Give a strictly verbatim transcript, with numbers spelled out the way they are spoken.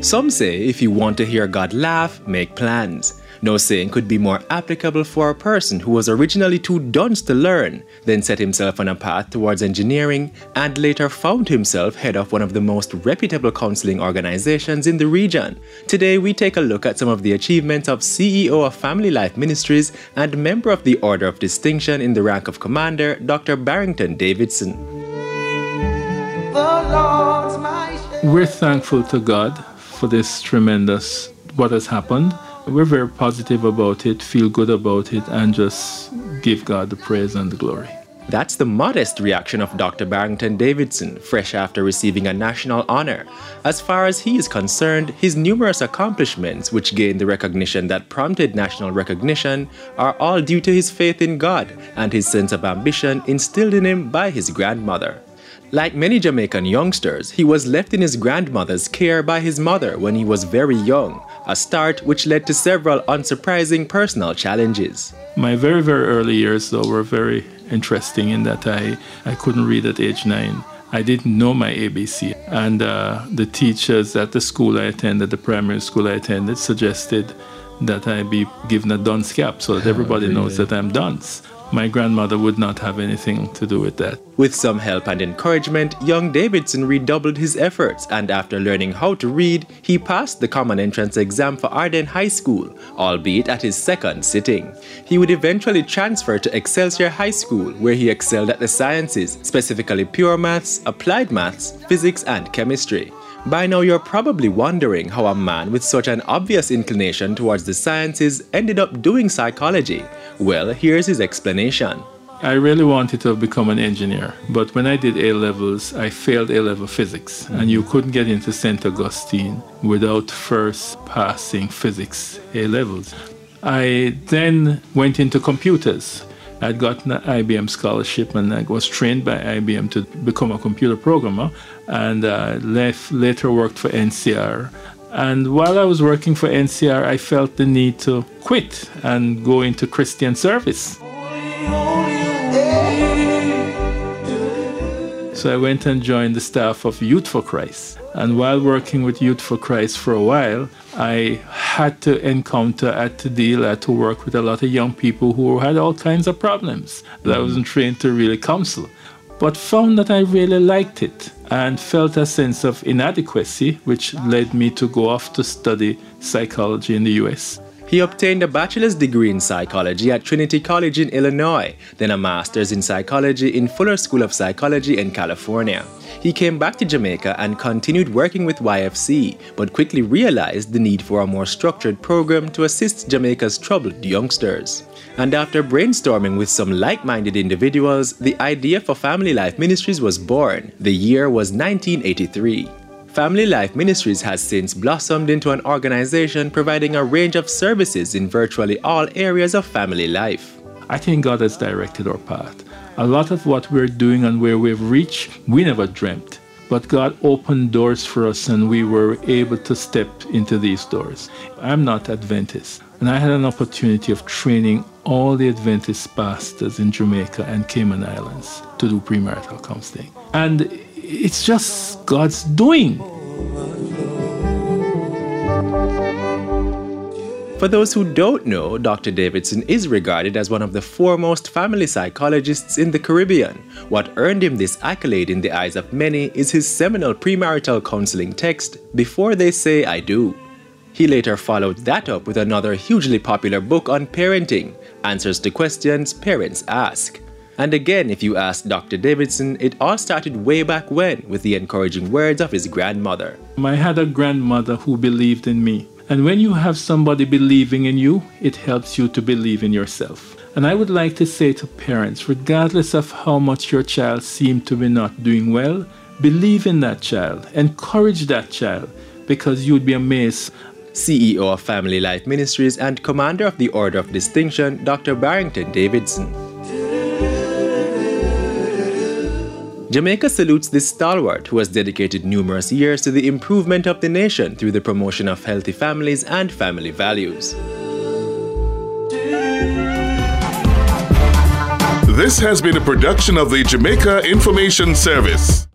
Some say if you want to hear God laugh, make plans. No saying could be more applicable for a person who was originally too dunce to learn, then set himself on a path towards engineering, and later found himself head of one of the most reputable counseling organizations in the region. Today we take a look at some of the achievements of C E O of Family Life Ministries and member of the Order of Distinction in the rank of Commander, Doctor Barrington Davidson. We're thankful to God for this tremendous, what has happened. We're very positive about it, feel good about it, and just give God the praise and the glory. That's the modest reaction of Doctor Barrington Davidson, fresh after receiving a national honor. As far as he is concerned, his numerous accomplishments, which gained the recognition that prompted national recognition, are all due to his faith in God and his sense of ambition instilled in him by his grandmother. Like many Jamaican youngsters, he was left in his grandmother's care by his mother when he was very young, a start which led to several unsurprising personal challenges. My very, very early years, though, were very interesting in that I, I couldn't read at age nine. I didn't know my A B C. And uh, the teachers at the school I attended, the primary school I attended, suggested that I be given a dunce cap so that everybody really? knows that I'm dunce. My grandmother would not have anything to do with that. With some help and encouragement, young Davidson redoubled his efforts, and after learning how to read, he passed the common entrance exam for Arden High School, albeit at his second sitting. He would eventually transfer to Excelsior High School, where he excelled at the sciences, specifically pure maths, applied maths, physics, and chemistry. By now you're probably wondering how a man with such an obvious inclination towards the sciences ended up doing psychology. Well, here's his explanation. I really wanted to become an engineer, but when I did A-levels, I failed A-level physics, and you couldn't get into Saint Augustine without first passing physics A-levels. I then went into computers. I'd gotten an I B M scholarship and I was trained by I B M to become a computer programmer, and uh, left, later worked for N C R. And while I was working for N C R, I felt the need to quit and go into Christian service. So I went and joined the staff of Youth for Christ. And while working with Youth for Christ for a while, I had to encounter, I had to deal, I had to work with a lot of young people who had all kinds of problems that I wasn't trained to really counsel. But found that I really liked it and felt a sense of inadequacy, which led me to go off to study psychology in the U S. He obtained a bachelor's degree in psychology at Trinity College in Illinois, then a master's in psychology in Fuller School of Psychology in California. He came back to Jamaica and continued working with Y F C, but quickly realized the need for a more structured program to assist Jamaica's troubled youngsters. And after brainstorming with some like-minded individuals, the idea for Family Life Ministries was born. The year was nineteen eighty-three. Family Life Ministries has since blossomed into an organization providing a range of services in virtually all areas of family life. I think God has directed our path. A lot of what we're doing and where we've reached, we never dreamt. But God opened doors for us and we were able to step into these doors. I'm not Adventist, and I had an opportunity of training all the Adventist pastors in Jamaica and Cayman Islands to do premarital counseling. And it's just God's doing. For those who don't know, Doctor Davidson is regarded as one of the foremost family psychologists in the Caribbean. What earned him this accolade in the eyes of many is his seminal premarital counseling text, Before They Say I Do. He later followed that up with another hugely popular book on parenting, Answers to Questions Parents Ask. And again, if you ask Doctor Davidson, it all started way back when with the encouraging words of his grandmother. I had a grandmother who believed in me. And when you have somebody believing in you, it helps you to believe in yourself. And I would like to say to parents, regardless of how much your child seems to be not doing well, believe in that child, encourage that child, because you'd be amazed. C E O of Family Life Ministries and Commander of the Order of Distinction, Doctor Barrington Davidson. Jamaica salutes this stalwart who has dedicated numerous years to the improvement of the nation through the promotion of healthy families and family values. This has been a production of the Jamaica Information Service.